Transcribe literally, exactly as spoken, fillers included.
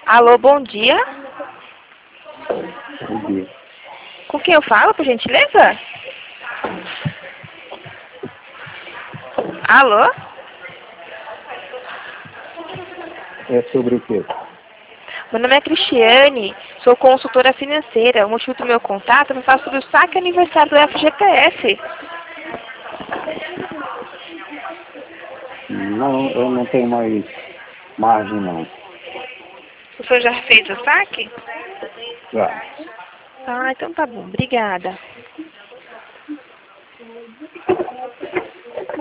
Alô, bom dia. Bom dia. Com quem eu falo, por gentileza? Alô? É sobre o quê? Meu nome é Cristiane, sou consultora financeira. O motivo do meu contato é para falar sobre o saque aniversário do F G T S. Não, eu não tenho mais margem, não. O senhor já fez o saque? Já. Ah, então tá bom. Obrigada.